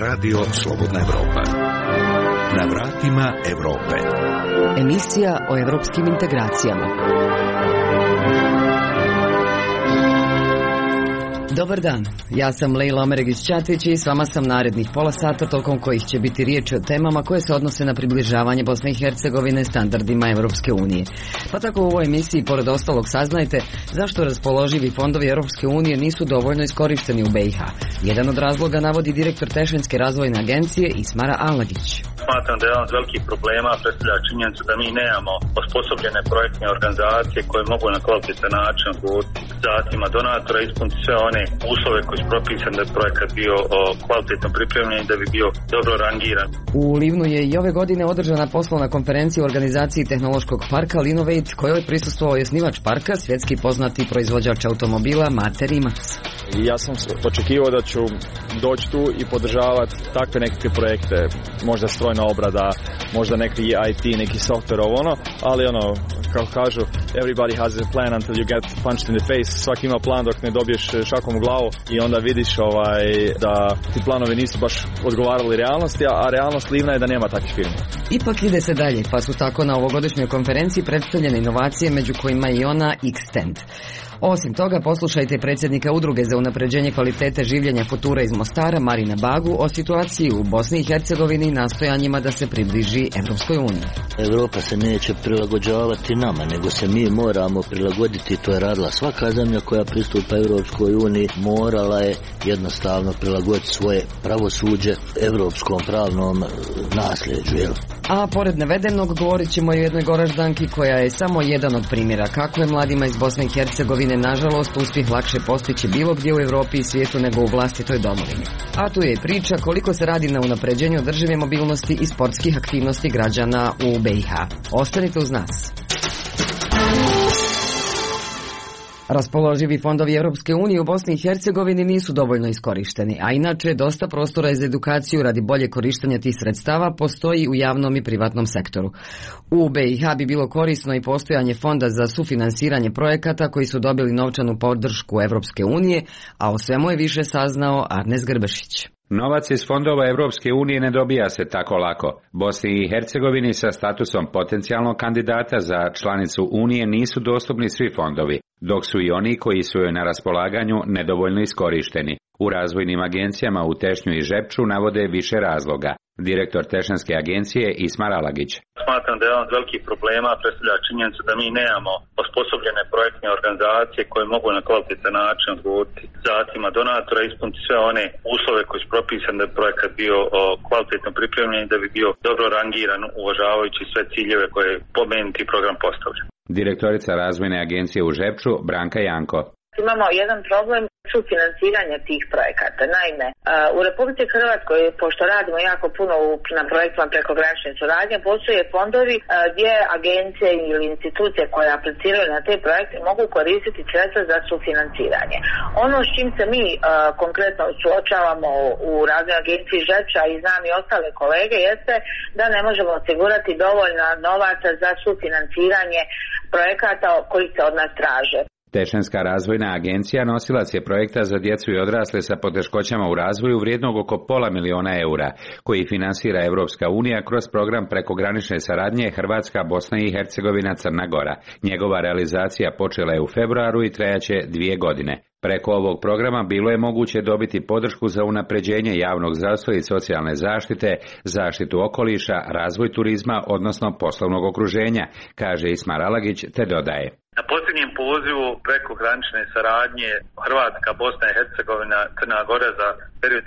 Radio Slobodna Evropa. Na vratima Evrope. Emisija o evropskim integracijama. Dobar dan, ja sam Lejla Omeregić-Ćatić i s vama sam narednih pola sata tokom kojih će biti riječi o temama koje se odnose na približavanje Bosne i Hercegovine standardima Europske unije. Pa tako u ovoj emisiji pored ostalog saznajte zašto raspoloživi fondovi Europske unije nisu dovoljno iskorišteni u BiH. Jedan od razloga navodi direktor Tešenske razvojne agencije Ismara Alagić. Smatram da je jedan od velikih problema predstavlja činjenicu da mi nemamo osposobljene projektne organizacije koje mogu na kvalitetan način odgovoriti zahtjevima donatora, ispuniti sve one uslove koji su propisani da je projekat bio kvalitetno pripremljen i da bi bio dobro rangiran. U Livnu je i ove godine održana poslovna konferencija u organizaciji tehnološkog parka Linovate, kojoj je prisustvovao i osnivač parka, svjetski poznati proizvođač automobila Mate Rimac. Ja sam očekivao da ću doći tu i podržavati takve nekakve projekte, možda strojna obrada, možda neki IT, neki software ali kako kažu, everybody has a plan until you get punched in the face. Svaki ima plan dok ne dobiješ šakom u glavu i onda vidiš da ti planovi nisu baš odgovarali realnosti, a realnost Livna je da nema takvih firmi. Ipak ide se dalje, pa su tako na ovogodišnjoj konferenciji predstavljene inovacije, među kojima i ona Xtend. Osim toga, poslušajte predsjednika Udruge za unapređenje kvalitete življenja Futura iz Mostara, Marina Bagu, o situaciji u Bosni i Hercegovini i nastojanjima da se približi Evropskoj uniji. Evropa se neće prilagođavati nama, nego se mi moramo prilagoditi. To je radila svaka zemlja koja pristupa Evropskoj uniji, morala je jednostavno prilagoditi svoje pravosuđe evropskom pravnom nasljeđu. A pored navedenog govorit ćemo i o jednoj Goraždanki koja je samo jedan od primjera kako je mladima iz Bosne i Hercegovine nažalost uspjeh lakše postići bilo gdje u Europi i svijetu nego u vlastitoj domovini. A tu je i priča koliko se radi na unapređenju održive mobilnosti i sportskih aktivnosti građana u BiH. Ostanite uz nas. Raspoloživi fondovi Europske unije u Bosni i Hercegovini nisu dovoljno iskorišteni, a inače dosta prostora za edukaciju radi bolje korištenja tih sredstava postoji u javnom i privatnom sektoru. U BiH bi bilo korisno i postojanje fonda za sufinansiranje projekata koji su dobili novčanu podršku Europske unije, a o svemu je više saznao Arnes Grbešić. Novac iz fondova Europske unije ne dobija se tako lako. Bosni i Hercegovini sa statusom potencijalnog kandidata za članicu Unije nisu dostupni svi fondovi, dok su i oni koji su joj na raspolaganju nedovoljno iskorišteni. U razvojnim agencijama u Tešnju i Žepču navode više razloga. Direktor Tešenske agencije Ismar Alagić. Smatram da je jedan od velikih problema predstavlja činjenicu da mi nemamo osposobljene projektne organizacije koje mogu na kvalitetan način odgovoriti zahtjevima donatora, ispuniti sve one uslove koji su propisani da je projekat bio kvalitetno pripremljen i da bi bio dobro rangiran uvažavajući sve ciljeve koje je pomenuti program postavlja. Direktorica razvojne agencije u Žepču Branka Janko. Imamo jedan problem sufinansiranja tih projekata. Naime, u Republici Hrvatskoj, pošto radimo jako puno na projektima prekogranične suradnje, postoje fondovi gdje agencije ili institucije koje apliciraju na te projekte mogu koristiti sredstva za sufinansiranje. Ono s čim se mi konkretno suočavamo u razvojnoj agenciji Žepča i znam i ostale kolege jeste da ne možemo osigurati dovoljno novaca za sufinansiranje projekata koji se od nas traže. Tešenska razvojna agencija nosilac je projekta za djecu i odrasle sa poteškoćama u razvoju vrijednog oko $500 000, koji finansira Europska unija kroz program prekogranične saradnje Hrvatska, Bosna i Hercegovina, Crna Gora. Njegova realizacija počela je u februaru i trajaće 2 godine. Preko ovog programa bilo je moguće dobiti podršku za unapređenje javnog zdravstva i socijalne zaštite, zaštitu okoliša, razvoj turizma, odnosno poslovnog okruženja, kaže Ismar Alagić, te dodaje. Na posljednjem pozivu prekogranične saradnje Hrvatska, Bosna i Hercegovina, Crna Gora za period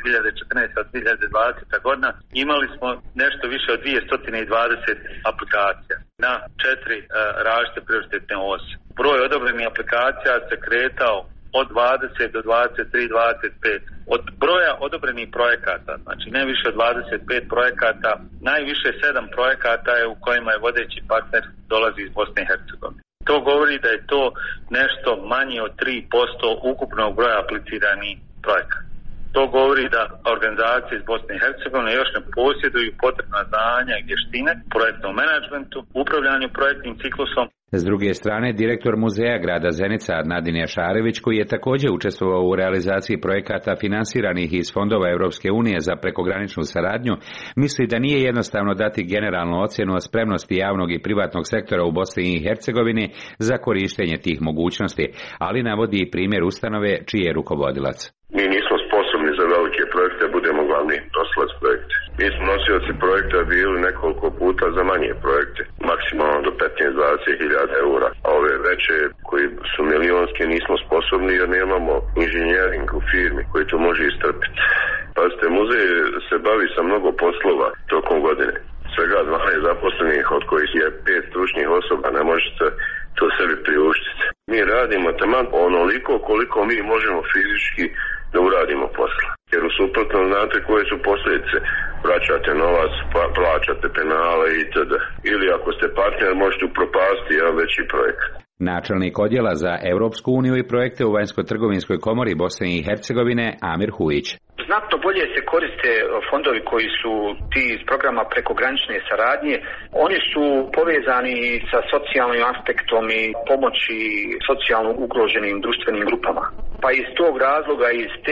2014-2020 godina imali smo nešto više od 220 aplikacija na 4 različite prioritetne osi. Broj odobrenih aplikacija se kretao od 20 do 23, 25. Od broja odobrenih projekata, znači ne više od 25 projekata, najviše 7 projekata je u kojima je vodeći partner dolazi iz Bosne i Hercegovine. To govori da je to nešto manje od 3% ukupnog broja apliciranih projekata. To govori da organizacije iz Bosne i Hercegovine još ne posjeduju potrebna znanja i vještine u projektnom menadžmentu, upravljanju projektnim ciklusom. S druge strane, direktor muzeja grada Zenica Adnadin Jašarević, koji je također učestvovao u realizaciji projekata finansiranih iz fondova Europske unije za prekograničnu saradnju, misli da nije jednostavno dati generalnu ocjenu o spremnosti javnog i privatnog sektora u Bosni i Hercegovini za korištenje tih mogućnosti, ali navodi i primjer ustanove čiji je rukovodilac. Mi nismo sposobni za velike projekte, budemo glavni nosilac projekte. Mi smo nosioci projekta bili nekoliko puta za manje projekte, maksimalno do 15-20 hiljada eura, a ove veće koji su milionske nismo sposobni jer nemamo inženjering u firmi koji to može istrpiti. Pazite, muzej se bavi sa mnogo poslova tokom godine. Svega 12 zaposlenih, od kojih je 5 stručnih osoba, ne možete to sebi priuštiti. Mi radimo taman onoliko koliko mi možemo fizički da uradimo posla. Jer u suprotnom znate koje su posljedice. Vraćate novac, plaćate penale itd. Ili ako ste partner možete upropasti jedan veći projekt. Načelnik odjela za Europsku uniju i projekte u Vanjsko-trgovinskoj komori Bosne i Hercegovine Amir Hujić. Znatno bolje se koriste fondovi koji su ti iz programa prekogranične saradnje. Oni su povezani sa socijalnim aspektom i pomoći socijalno ugroženim društvenim grupama. Pa iz tog razloga,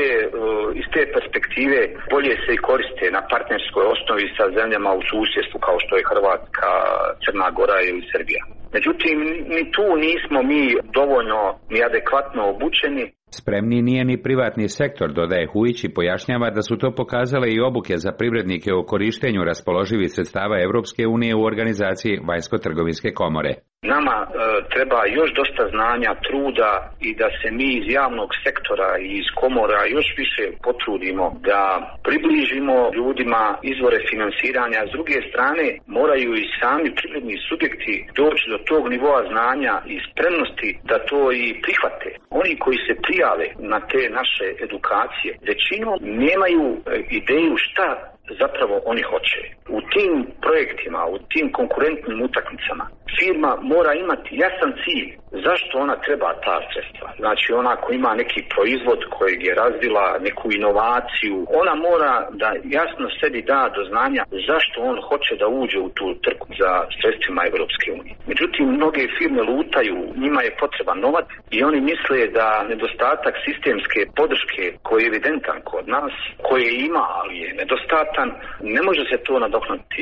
iz te perspektive bolje se i koriste na partnerskoj osnovi sa zemljama u susjedstvu kao što je Hrvatska, Crna Gora ili Srbija. Međutim, ni tu nismo mi dovoljno ni adekvatno obučeni. Spremni nije ni privatni sektor, dodaje Hujić i pojašnjava da su to pokazale i obuke za privrednike o korištenju raspoloživih sredstava Europske unije u organizaciji Vanjsko-trgovinske komore. Nama treba još dosta znanja, truda i da se mi iz javnog sektora i iz komora još više potrudimo da približimo ljudima izvore finansiranja. S druge strane, moraju i sami privredni subjekti doći do tog nivoa znanja i spremnosti da to i prihvate. Oni koji se prijave na te naše edukacije, većinom nemaju ideju šta zapravo oni hoće. U tim projektima, u tim konkurentnim utakmicama, firma mora imati jasan cilj zašto ona treba ta sredstva. Znači ona ko ima neki proizvod kojeg je razvila, neku inovaciju, ona mora da jasno sebi da do znanja zašto on hoće da uđe u tu trku za sredstvima Europske unije. Međutim, mnoge firme lutaju, njima je potreban novac i oni misle da nedostatak sistemske podrške koji je evidentan kod nas, koje ima, ali je nedostatan, ne može se to nadoknuti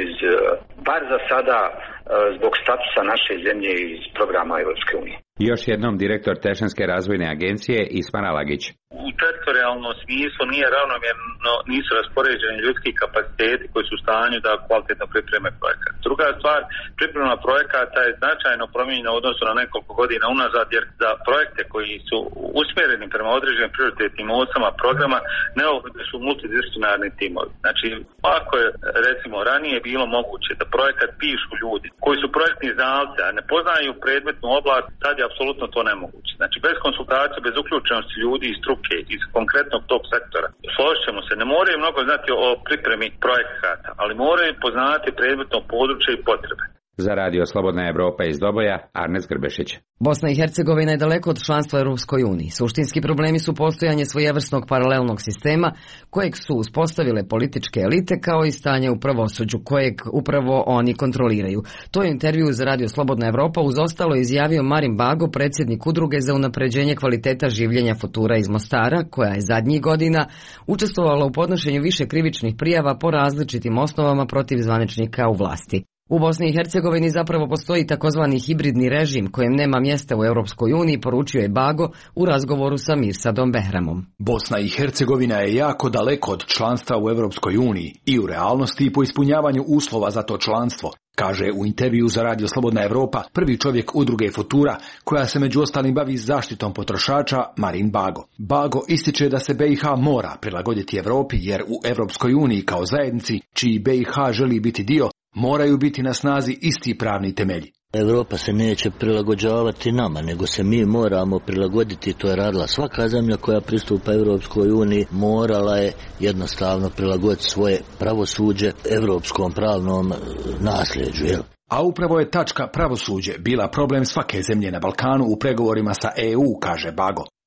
bar za sada zbog statusa naše zemlje iz programa Europske unije. Još jednom direktor Tešanske razvojne agencije Ismar Alagić. U teritorijalnom smislu nije ravnomjerno, nisu raspoređeni ljudski kapaciteti koji su u stanju da kvalitetno pripreme projekat. Druga stvar, priprema projekata je značajno promijenjena u odnosu na nekoliko godina unazad, jer za projekte koji su usmjereni prema određenim prioritetnim osama programa neophodni su multidisciplinarni timovi. Znači, ako je recimo ranije bilo moguće da projekat pišu ljudi koji su projektni znalci, a ne poznaju predmetnu oblast, sad je apsolutno to nemoguće. Znači, bez konsultacije, bez uključenosti ljudi iz struke, iz konkretnog tog sektora. Složit ćemo se, ne moraju mnogo znati o pripremi projekata, ali moraju poznati predmetno područje i potrebe. Za Radio Slobodna Evropa iz Doboja, Arnes Grbešić. Bosna i Hercegovina je daleko od članstva u Europskoj uniji. Suštinski problemi su postojanje svojevrsnog paralelnog sistema kojeg su uspostavile političke elite kao i stanje u pravosuđu kojeg upravo oni kontroliraju. To je intervju za Radio Slobodna Evropa uz ostalo izjavio Marin Bago, predsjednik udruge za unapređenje kvaliteta življenja Futura iz Mostara, koja je zadnjih godina učestvovala u podnošenju više krivičnih prijava po različitim osnovama protiv zvaničnika u vlasti. U Bosni i Hercegovini zapravo postoji takozvani hibridni režim kojem nema mjesta u Europskoj uniji, poručio je Bago u razgovoru sa Mirsadom Behramom. Bosna i Hercegovina je jako daleko od članstva u Europskoj uniji i u realnosti i po ispunjavanju uslova za to članstvo, kaže u intervju za Radio Slobodna Evropa prvi čovjek udruge Futura, koja se među ostalim bavi zaštitom potrošača, Marin Bago. Bago ističe da se BiH mora prilagoditi Europi jer u Europskoj uniji kao zajednici, čiji BiH želi biti dio, moraju biti na snazi isti pravni temelji. Europa se neće prilagođavati nama, nego se mi moramo prilagoditi, to je radila svaka zemlja koja pristupa Europskoj uniji, morala je jednostavno prilagoditi svoje pravosuđe europskom pravnom nasljeđu, jel? A upravo je tačka pravosuđe bila problem svake zemlje na Balkanu u pregovorima sa EU, kaže Bago.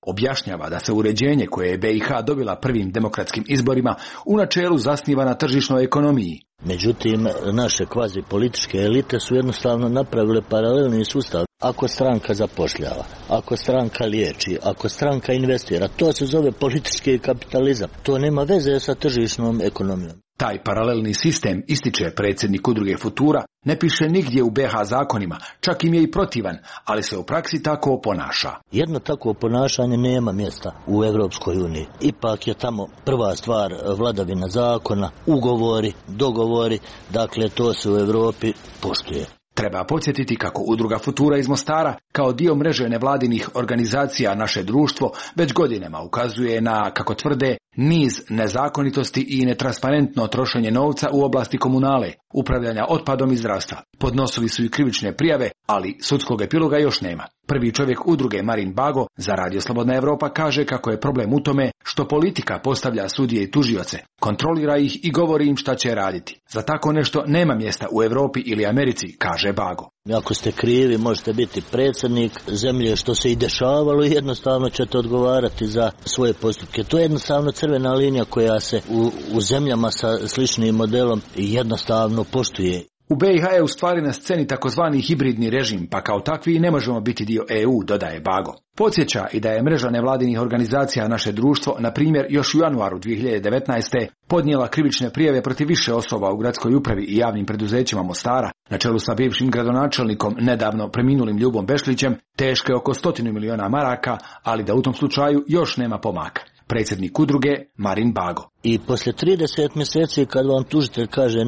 Objašnjava da se uređenje koje je BiH dobila prvim demokratskim izborima u načelu zasniva na tržišnoj ekonomiji. Međutim, naše kvazi političke elite su jednostavno napravile paralelni sustav. Ako stranka zapošljava, ako stranka liječi, ako stranka investira, to se zove politički kapitalizam. To nema veze sa tržišnom ekonomijom. Taj paralelni sistem, ističe predsjednik udruge Futura, ne piše nigdje u BiH zakonima, čak im je i protivan, ali se u praksi tako ponaša. Jedno takvo ponašanje nema mjesta u Europskoj uniji. Ipak je tamo prva stvar vladavina zakona, ugovori, dogovori, dakle to se u Europi poštuje. Treba podsjetiti kako udruga Futura iz Mostara, kao dio mreže nevladinih organizacija Naše društvo, već godinama ukazuje na, kako tvrde, niz nezakonitosti i netransparentno trošenje novca u oblasti komunale, upravljanja otpadom i zdravstva. Podnosili su i krivične prijave, ali sudskog epiloga još nema. Prvi čovjek udruge Marin Bago za Radio Slobodna Evropa kaže kako je problem u tome što politika postavlja sudije i tužioce, kontrolira ih i govori im šta će raditi. Za tako nešto nema mjesta u Europi ili Americi, kaže Bago. Ako ste krivi, možete biti predsjednik zemlje, što se i dešavalo, i jednostavno ćete odgovarati za svoje postupke. To je jednostavno crvena linija koja se u zemljama sa sličnim modelom jednostavno poštuje. U BiH je u stvari na sceni takozvani hibridni režim, pa kao takvi ne možemo biti dio EU, dodaje Bago. Podsjeća i da je mreža nevladinih organizacija Naše društvo, na primjer, još u januaru 2019. podnijela krivične prijave protiv više osoba u gradskoj upravi i javnim preduzećima Mostara, na čelu sa bivšim gradonačelnikom, nedavno preminulim Ljubom Bešlićem, teške oko 100 miliona maraka, ali da u tom slučaju još nema pomaka. Predsjednik udruge Marin Bago. I poslije 30 mjeseci kad vam tužitelj kaže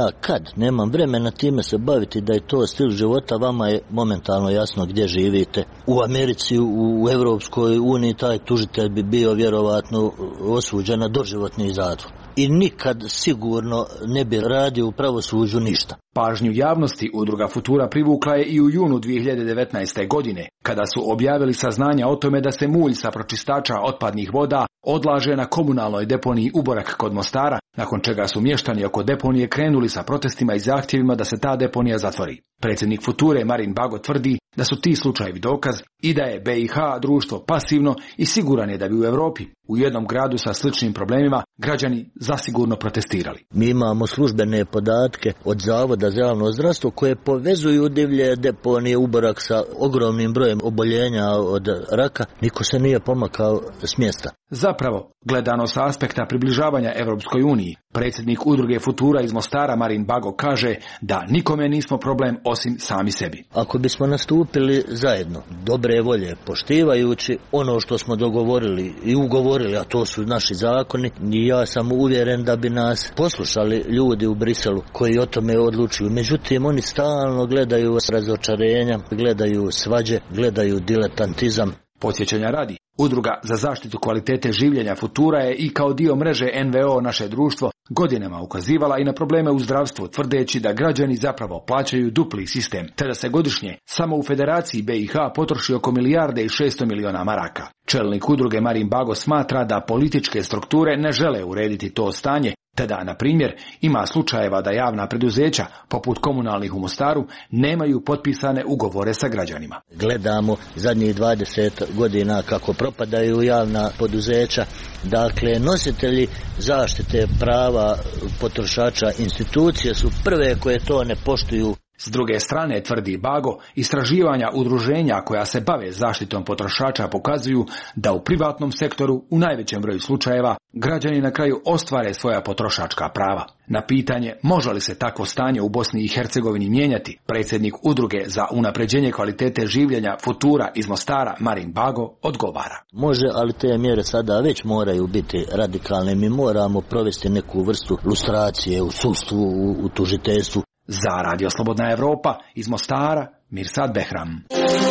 nemam vremena time se baviti, da je to stil života, vama je momentalno jasno gdje živite. U Americi, u Europskoj uniji taj tužitelj bi bio vjerovatno osuđen na doživotni zatvor. I nikad sigurno ne bi radio u pravosuđu ništa. Pažnju javnosti udruga Futura privukla je i u junu 2019. godine, kada su objavili saznanja o tome da se mulj sa pročistača otpadnih voda odlaže na komunalnoj deponiji Uborak kod Mostara, nakon čega su mještani oko deponije krenuli sa protestima i zahtjevima da se ta deponija zatvori. Predsjednik Future Marin Bago tvrdi da su ti slučajevi dokaz i da je BiH društvo pasivno i siguran je da bi u Europi, u jednom gradu sa sličnim problemima, građani zasigurno protestirali. Mi imamo službene podatke od Zavoda za javno zdravstvo koje povezuju divlje deponije Uborak sa ogromnim brojem oboljenja od raka. Niko se nije pomakao s mjesta. Zapravo, gledano sa aspekta približavanja Europskoj uniji, predsjednik udruge Futura iz Mostara Marin Bago kaže da nikome nismo problem osim sami sebi. Ako bismo nastupili zajedno, dobre volje, poštivajući ono što smo dogovorili i ugovorili, a to su naši zakoni, i ja sam uvjeren da bi nas poslušali ljudi u Briselu koji o tome odlučuju. Međutim, oni stalno gledaju razočarenja, gledaju svađe, gledaju diletantizam. Podsjećanja radi, Udruga za zaštitu kvalitete življenja Futura je i kao dio mreže NVO Naše društvo godinama ukazivala i na probleme u zdravstvu, tvrdeći da građani zapravo plaćaju dupli sistem, te da se godišnje samo u Federaciji BiH potroši oko 1,6 milijarde maraka. Čelnik udruge Marin Bago smatra da političke strukture ne žele urediti to stanje, te da, na primjer, ima slučajeva da javna preduzeća, poput komunalnih u Mostaru, nemaju potpisane ugovore sa građanima. Gledamo zadnjih 20 godina kako propadaju javna poduzeća, dakle nositelji zaštite prava potrošača, institucije su prve koje to ne poštuju. S druge strane, tvrdi Bago, istraživanja udruženja koja se bave zaštitom potrošača pokazuju da u privatnom sektoru u najvećem broju slučajeva građani na kraju ostvare svoja potrošačka prava. Na pitanje može li se takvo stanje u Bosni i Hercegovini mijenjati, predsjednik udruge za unapređenje kvalitete življenja Futura iz Mostara Marin Bago odgovara. Može, ali te mjere sada već moraju biti radikalne. Mi moramo provesti neku vrstu lustracije u sudstvu, u tužiteljstvu. Za Radio Slobodna Evropa iz Mostara, Mirsad Behram.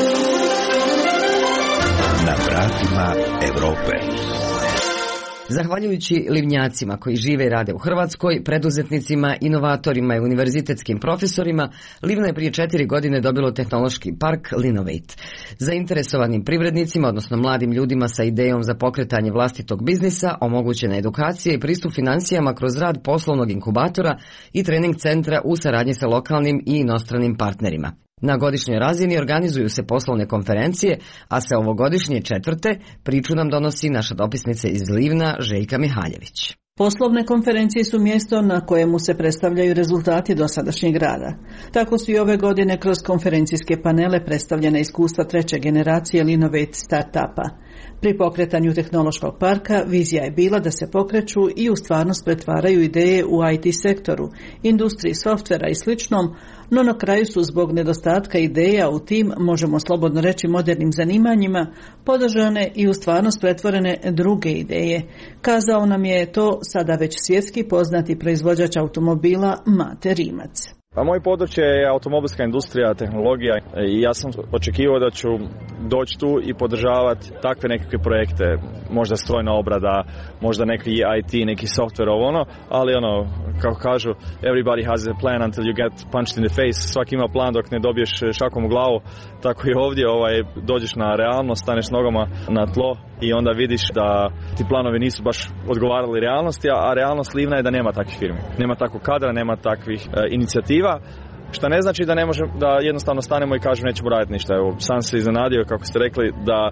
Na vratima Europe. Zahvaljujući livnjacima koji žive i rade u Hrvatskoj, preduzetnicima, inovatorima i univerzitetskim profesorima, Livno je prije 4 godine dobilo tehnološki park Linovate. Zainteresovanim privrednicima, odnosno mladim ljudima sa idejom za pokretanje vlastitog biznisa, omogućena edukacija i pristup financijama kroz rad poslovnog inkubatora i trening centra u saradnji sa lokalnim i inostranim partnerima. Na godišnjoj razini organizuju se poslovne konferencije, a sa ovogodišnje 4. priču nam donosi naša dopisnica iz Livna, Željka Mihaljević. Poslovne konferencije su mjesto na kojemu se predstavljaju rezultati dosadašnjeg rada. Tako su i ove godine kroz konferencijske panele predstavljena iskustva treće generacije Linovate startupa. Pri pokretanju tehnološkog parka vizija je bila da se pokreću i u stvarnost pretvaraju ideje u IT sektoru, industriji softvera i sličnom, no na kraju su zbog nedostatka ideja u tim, možemo slobodno reći modernim zanimanjima, podržane i u stvarnost pretvorene druge ideje. Kazao nam je to sada već svjetski poznati proizvođač automobila Mate Rimac. Pa moje područje je automobilska industrija, tehnologija i ja sam očekivao da ću doći tu i podržavati takve nekakve projekte, možda strojna obrada, možda neki IT, neki software ali kako kažu, everybody has a plan until you get punched in the face, svaki ima plan dok ne dobiješ šakom u glavu, tako i ovdje dođeš na realnost, staneš nogama na tlo i onda vidiš da ti planovi nisu baš odgovarali realnosti, a realnost Livna je da nema takvih firmi, nema takvog kadra, nema takvih inicijativa. Što ne znači da ne možemo, da jednostavno stanemo i kažemo nećemo raditi ništa. Evo, sam se iznenadio, kako ste rekli, da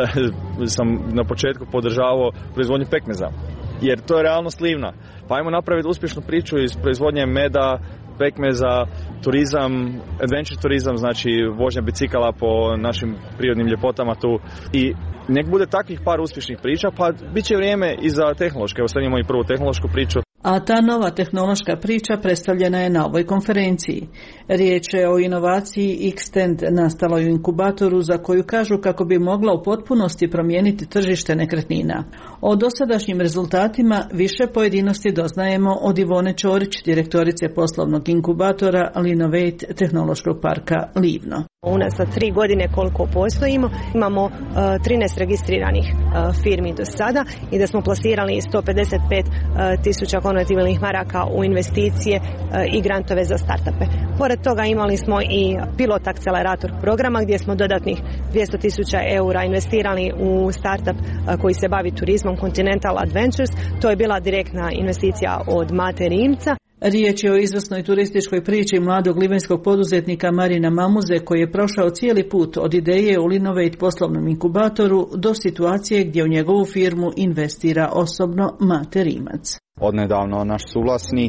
sam na početku podržavao proizvodnju pekmeza. Jer to je realnost Livna. Pa ajmo napraviti uspješnu priču iz proizvodnje meda, pekmeza, turizam, adventure turizam, znači vožnja bicikala po našim prirodnim ljepotama tu. I nek bude takvih par uspješnih priča, pa bit će vrijeme i za tehnološke. Evo sad imamo i prvu tehnološku priču. A ta nova tehnološka priča predstavljena je na ovoj konferenciji. Riječ je o inovaciji Xtend nastaloj u inkubatoru za koju kažu kako bi mogla u potpunosti promijeniti tržište nekretnina. O dosadašnjim rezultatima više pojedinosti doznajemo od Ivone Ćorić, direktorice poslovnog inkubatora Linovate tehnološkog parka Livno. Unazad 3 godine koliko postojimo, imamo 13 registriranih firmi do sada i da smo plasirali 155.000 konvertibilnih maraka u investicije i grantove za startupe. Pored toga imali smo i pilot akcelerator programa gdje smo dodatnih 200.000 eura investirali u startup koji se bavi turizmom, Continental Adventures. To je bila direktna investicija od Mate Rimca. Riječ je o izvrsnoj turističkoj priči mladog livanjskog poduzetnika Marina Mamuze koji je prošao cijeli put od ideje u Linovate poslovnom inkubatoru do situacije gdje u njegovu firmu investira osobno Mate Rimac. Odnedavno naš suvlasnik,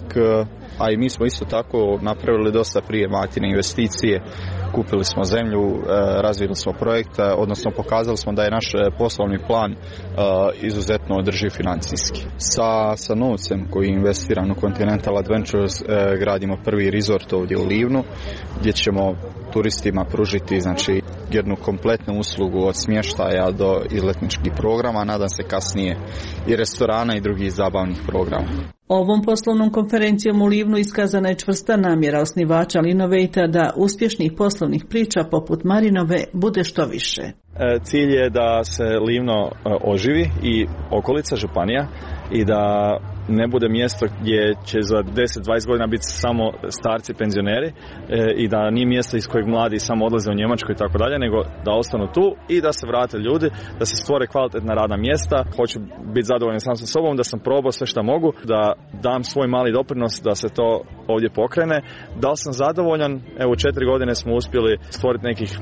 a i mi smo isto tako napravili dosta prije Matine investicije. Kupili smo zemlju, razvili smo projekt, odnosno pokazali smo da je naš poslovni plan izuzetno održiv financijski. Sa novcem koji je investiran u Continental Adventures gradimo prvi resort ovdje u Livnu gdje ćemo turistima pružiti znači jednu kompletnu uslugu od smještaja do izletničkih programa, nadam se kasnije i restorana i drugih zabavnih programa. Ovom poslovnom konferencijom u Livnu iskazana je čvrsta namjera osnivača Linovate da uspješnih poslovnih priča poput Marinove bude što više. Cilj je da se Livno oživi i okolica županija i da ne bude mjesto gdje će za 10-20 godina biti samo starci penzioneri i da nije mjesto iz kojeg mladi samo odlaze u Njemačku i tako dalje, nego da ostanu tu i da se vrate ljudi, da se stvore kvalitetna radna mjesta. Hoću biti zadovoljan sam sa sobom, da sam probao sve što mogu, da dam svoj mali doprinos da se to ovdje pokrene. Da li sam zadovoljan? Evo, 4 godine smo uspjeli stvoriti nekih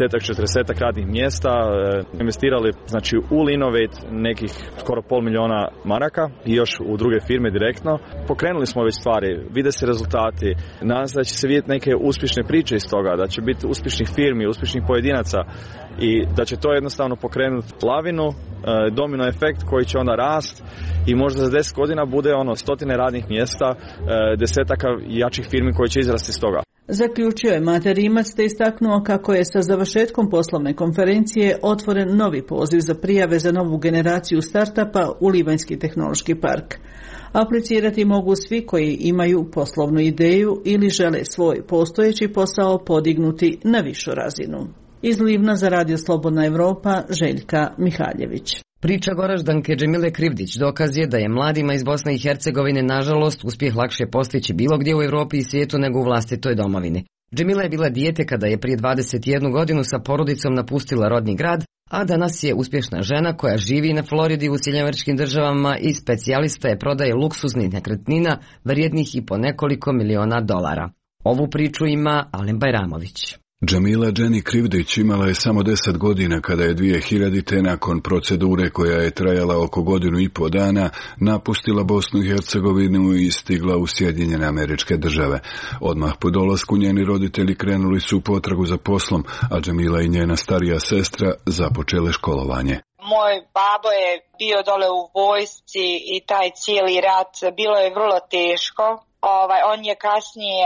30-40 radnih mjesta, investirali znači u Linovate nekih skoro $500,000 maraka i još u druge firme direktno. Pokrenuli smo već stvari, vide se rezultati, nadam se da će se vidjeti neke uspješne priče iz toga, da će biti uspješnih firmi, uspješnih pojedinaca i da će to jednostavno pokrenuti lavinu, domino efekt koji će onda rast i možda za 10 godina bude stotine radnih mjesta, desetaka jačih firmi koji će izrasti iz toga. Zaključio je Mate Rimac te istaknuo kako je sa završetkom poslovne konferencije otvoren novi poziv za prijave za novu generaciju startupa u Livanjski tehnološki park. Aplicirati mogu svi koji imaju poslovnu ideju ili žele svoj postojeći posao podignuti na višu razinu. Iz Livna za Radio Slobodna Evropa, Željka Mihaljević. Priča Goraždanke Džemile Krivdić dokaz je da je mladima iz Bosne i Hercegovine nažalost uspjeh lakše postići bilo gdje u Europi i svijetu nego u vlastitoj domovini. Džemila je bila dijete kada je prije 21 godinu sa porodicom napustila rodni grad, a danas je uspješna žena koja živi na Floridi u Sjedinjenim Državama i specijalista je prodaje luksuznih nekretnina vrijednih i po nekoliko miliona dolara. Ovu priču ima Alen Bajramović. Džemila Dženi Krivdić imala je samo 10 godina kada je 2000. nakon procedure koja je trajala oko godinu i po dana napustila Bosnu i Hercegovinu i stigla u Sjedinjene Američke Države. Odmah po dolasku njeni roditelji krenuli su u potragu za poslom, a Džemila i njena starija sestra započele školovanje. Moj babo je bio dole u vojsci i taj cijeli rat bilo je vrlo teško. On je kasnije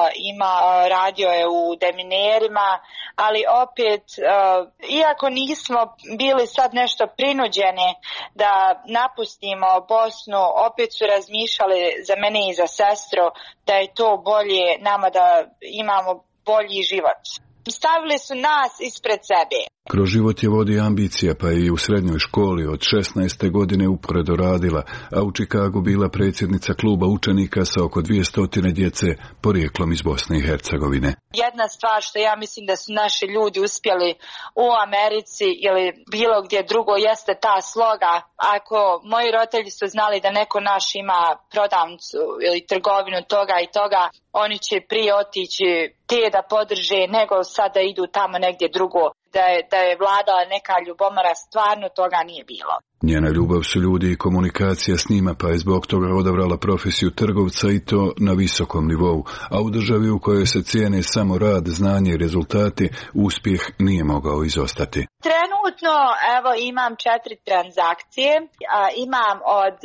radio je u deminerima, ali opet, iako nismo bili sad nešto prinuđeni da napustimo Bosnu, opet su razmišljali za mene i za sestru da je to bolje nama, da imamo bolji život. Stavili su nas ispred sebe. Kroz život je vodi ambicija, pa je i u srednjoj školi od 16. godine uporedo radila, a u Čikagu bila predsjednica kluba učenika sa oko 200 djece porijeklom iz Bosne i Hercegovine. Jedna stvar što ja mislim da su naši ljudi uspjeli u Americi ili bilo gdje drugo jeste ta sloga. Ako moji roditelji su znali da neko naš ima prodavnicu ili trgovinu toga i toga, oni će prije otići te da podrže nego sad da idu tamo negdje drugo. Da je vladala neka ljubomora, stvarno toga nije bilo. Njena ljubav su ljudi i komunikacija s njima, pa je zbog toga odabrala profesiju trgovca i to na visokom nivou, a u državi u kojoj se cijene samo rad, znanje i rezultati, uspjeh nije mogao izostati. Trenutno, imam 4 transakcije, imam od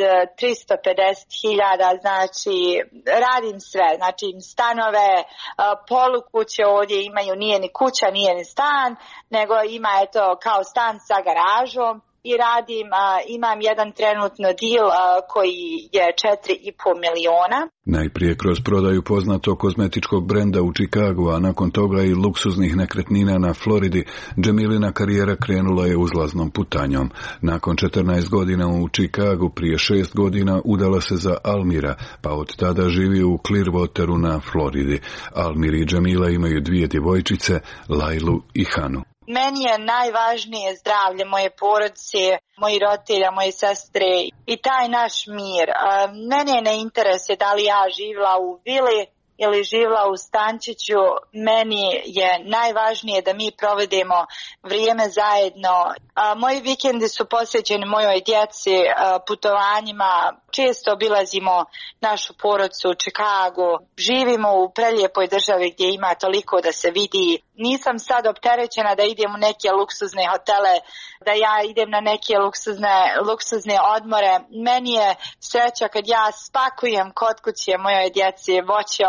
350.000, znači radim sve, znači stanove, polukuće ovdje imaju, nije ni kuća, nije ni stan, nego ima kao stan sa garažom. I radim, imam jedan trenutno deal koji je 4,5 miliona. Najprije kroz prodaju poznatog kozmetičkog brenda u Čikagu, a nakon toga i luksuznih nekretnina na Floridi, Džemilina karijera krenula je uzlaznom putanjom. Nakon 14 godina u Čikagu, prije 6 godina udala se za Almira, pa od tada živi u Clearwateru na Floridi. Almir i Džemila imaju 2 djevojčice, Lailu i Hanu. Meni je najvažnije zdravlje moje porodice, moji roditelja, moje sestre i taj naš mir. Mene ne interesuje da li ja živjela u vili ili živjela u stančiću. Meni je najvažnije da mi provedemo vrijeme zajedno. Moji vikendi su posvećeni mojoj djeci, putovanjima. Često obilazimo našu porodicu u Čikagu. Živimo u prelijepoj državi gdje ima toliko da se vidi. Nisam sad opterećena da idem u neke luksuzne hotele, da ja idem na neke luksuzne odmore. Meni je sreća kad ja spakujem kod kuće mojoj djeci voće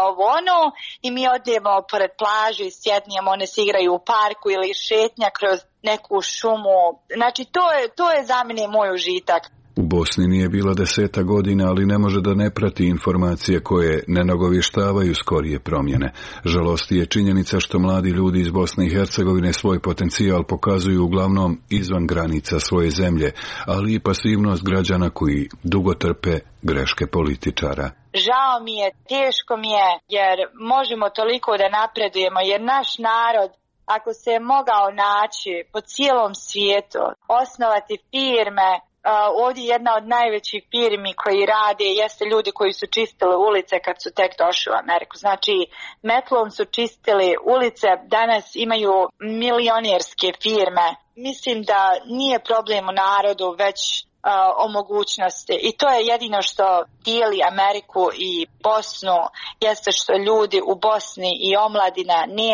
i mi odemo pored plaže i sjednijemo, one se igraju u parku ili šetnja kroz neku šumu. Znači to je za mene moj užitak. U Bosni nije bila 10 godina, ali ne može da ne prati informacije koje ne nagovještavaju skorije promjene. Žalosti je činjenica što mladi ljudi iz Bosne i Hercegovine svoj potencijal pokazuju uglavnom izvan granica svoje zemlje, ali i pasivnost građana koji dugo trpe greške političara. Žao mi je, teško mi je, jer možemo toliko da napredujemo, jer naš narod, ako se je mogao naći po cijelom svijetu, osnovati firme, ovdje jedna od najvećih firmi koji rade jeste ljudi koji su čistili ulice kad su tek došli u Ameriku. Znači, metlom su čistili ulice, danas imaju milionjerske firme. Mislim da nije problem u narodu, već o mogućnosti. I to je jedino što dijeli Ameriku i Bosnu, jeste što ljudi u Bosni i omladina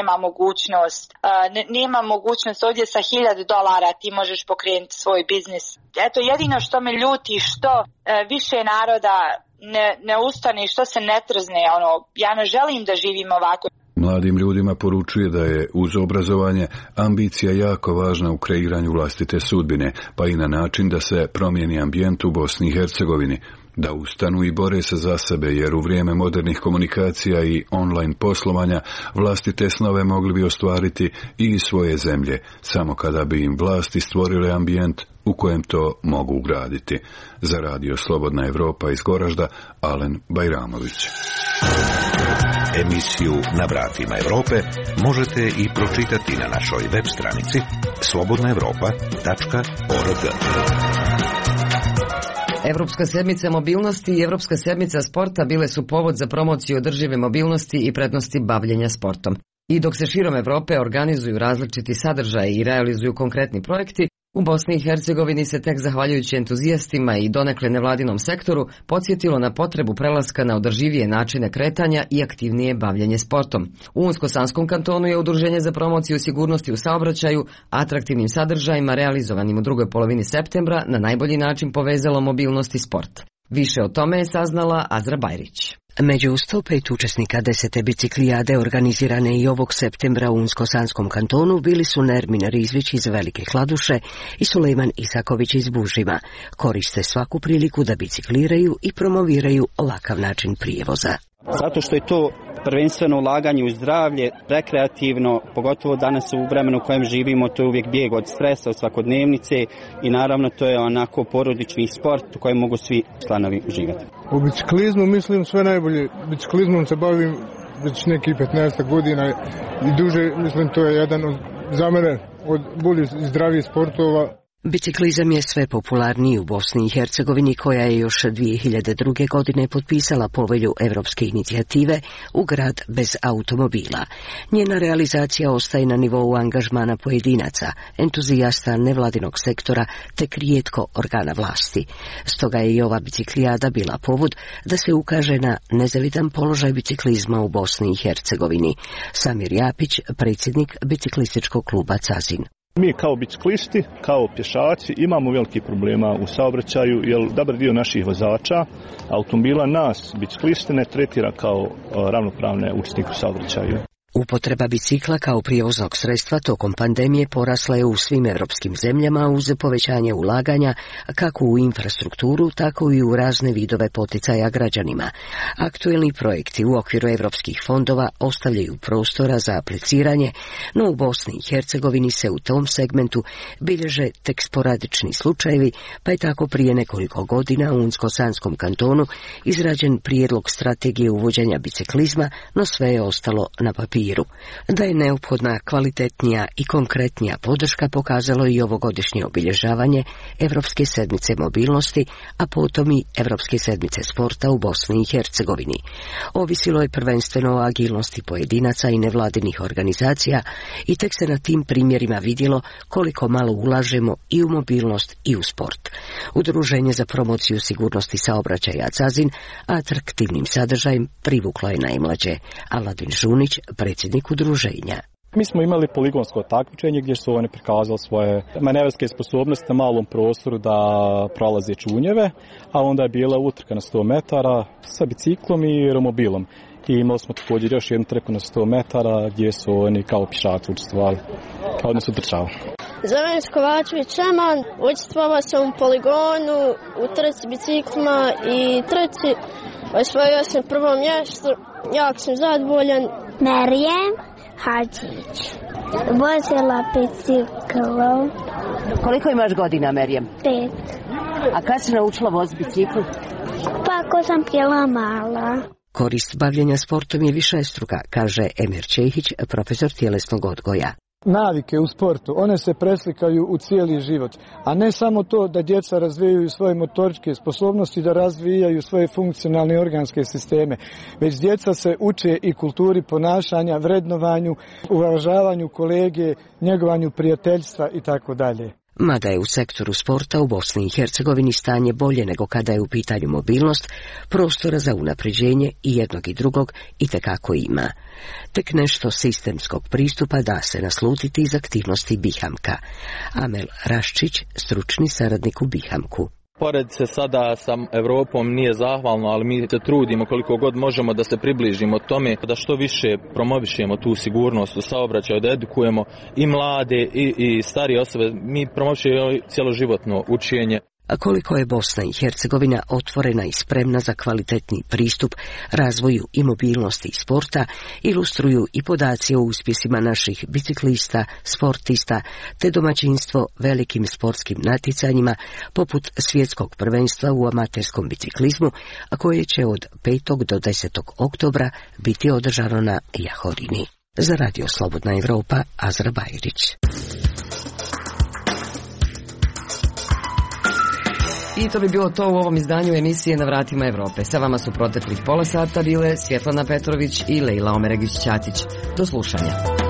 nema mogućnost ovdje sa $1,000 ti možeš pokrenuti svoj biznis. Eto, jedino što me ljuti, što više naroda ne ustane i što se ne trzne, ja ne želim da živim ovako. Mladim ljudima poručuje da je uz obrazovanje ambicija jako važna u kreiranju vlastite sudbine, pa i na način da se promijeni ambijent u Bosni i Hercegovini, da ustanu i bore se za sebe, jer u vrijeme modernih komunikacija i online poslovanja vlastite snove mogli bi ostvariti i iz svoje zemlje, samo kada bi im vlasti stvorile ambijent u kojem to mogu ugraditi. Za Radio Slobodna Evropa iz Goražda, Alen Bajramović. Emisiju Na vratima Europe možete i pročitati na našoj web stranici slobodnaevropa.org. Europska sedmica mobilnosti i Europska sedmica sporta bile su povod za promociju održive mobilnosti i prednosti bavljenja sportom. I dok se širom Europe organizuju različiti sadržaji i realizuju konkretni projekti, u Bosni i Hercegovini se tek zahvaljujući entuzijastima i donekle nevladinom sektoru podsjetilo na potrebu prelaska na održivije načine kretanja i aktivnije bavljenje sportom. U Unsko-Sanskom kantonu je Udruženje za promociju sigurnosti u saobraćaju atraktivnim sadržajima realizovanim u drugoj polovini septembra na najbolji način povezalo mobilnost i sport. Više o tome je saznala Azra Bajrić. Među 105 učesnika 10. biciklijade organizirane i ovog septembra u Unsko-Sanskom kantonu bili su Nermin Rizvić iz Velike Kladuše i Sulejman Isaković iz Bužima. Koriste svaku priliku da bicikliraju i promoviraju ovakav način prijevoza. Zato što je to prvenstveno ulaganje u zdravlje, rekreativno, pogotovo danas u vremenu u kojem živimo, to je uvijek bijeg od stresa, od svakodnevnice i naravno to je onako porodični sport u kojem mogu svi članovi uživati. U biciklizmu mislim sve najbolje. Biciklizmom se bavim već neki 15 godina i duže, mislim to je jedan za mene od boljih i zdravijih sportova. Biciklizam je sve popularniji u Bosni i Hercegovini, koja je još 2002. godine potpisala povelju Evropske inicijative u grad bez automobila. Njena realizacija ostaje na nivou angažmana pojedinaca, entuzijasta nevladinog sektora te rijetko organa vlasti. Stoga je i ova biciklijada bila povod da se ukaže na nezavidan položaj biciklizma u Bosni i Hercegovini. Samir Japić, predsjednik biciklističkog kluba Cazin. Mi kao biciklisti, kao pješaci imamo veliki problema u saobraćaju jer dobar dio naših vozača automobila nas, biciklisti, ne tretira kao ravnopravne učesnike u saobraćaju. Upotreba bicikla kao prijevoznog sredstva tokom pandemije porasla je u svim europskim zemljama uz povećanje ulaganja kako u infrastrukturu, tako i u razne vidove poticaja građanima. Aktuelni projekti u okviru europskih fondova ostavljaju prostora za apliciranje, no u Bosni i Hercegovini se u tom segmentu bilježe tek sporadični slučajevi, pa je tako prije nekoliko godina u Unsko-Sanskom kantonu izrađen prijedlog strategije uvođenja biciklizma, no sve je ostalo na papiru. Da je neophodna kvalitetnija i konkretnija podrška pokazalo i ovogodišnje obilježavanje Europske sedmice mobilnosti, a potom i Europske sedmice sporta u Bosni i Hercegovini. Ovisilo je prvenstveno o agilnosti pojedinaca i nevladinih organizacija i tek se na tim primjerima vidjelo koliko malo ulažemo i u mobilnost i u sport. Udruženje za promociju sigurnosti saobraćaja Cazin atraktivnim sadržajem privuklo je najmlađe. Aladin Žunić, predsjednik udruženja. Mi smo imali poligonsko takmičenje gdje su oni prikazali svoje manevarske sposobnosti na malom prostoru da prolaze čunjeve, a onda je bila utrka na 100 metara sa biciklom i romobilom. I imali smo također još jednu trku na 100 metara gdje su oni kao pješaci učestvovali, odnosno trčali. Zovem se Kovačević Šeman, učestvovao sam u poligonu, u trci biciklima i trci. Osvojio sam prvo mjesto, jako sam zadovoljan. Merijem Hadžić, vozila biciklom. Koliko imaš godina, Merijem? 5. A kad si naučila voziti bicikl? Pa ako sam bila mala. Korist bavljenja sportom je višestruka, kaže Emir Čehić, profesor tjelesnog odgoja. Navike u sportu, one se preslikaju u cijeli život, a ne samo to da djeca razvijaju svoje motoričke sposobnosti, da razvijaju svoje funkcionalne organske sisteme, već djeca se uče i kulturi ponašanja, vrednovanju, uvažavanju kolege, njegovanju prijateljstva itd. Mada je u sektoru sporta u Bosni i Hercegovini stanje bolje nego kada je u pitanju mobilnost, prostora za unapređenje i jednog i drugog itekako ima. Tek nešto sistemskog pristupa da se naslutiti iz aktivnosti Bihamka. Amel Raščić, stručni saradnik u Bihamku. Pored se sada sa Europom nije zahvalno, ali mi se trudimo koliko god možemo da se približimo tome, da što više promovišemo tu sigurnost u saobraćaju, da edukujemo i mlade i starije osobe. Mi promovišemo cjeloživotno učenje. A koliko je Bosna i Hercegovina otvorena i spremna za kvalitetni pristup razvoju i mobilnosti i sporta, ilustruju i podaci o uspjesima naših biciklista, sportista, te domaćinstvo velikim sportskim natjecanjima poput svjetskog prvenstva u amaterskom biciklizmu, a koje će od 5. do 10. oktobra biti održano na Jahorini. Za Radio Slobodna Evropa, Azra Bajrić. I to bi bilo to u ovom izdanju emisije Na vratima Europe. Sa vama su proteklih pola sata bile Svjetlana Petrović i Lejla Omeregić-Ćatić. Do slušanja.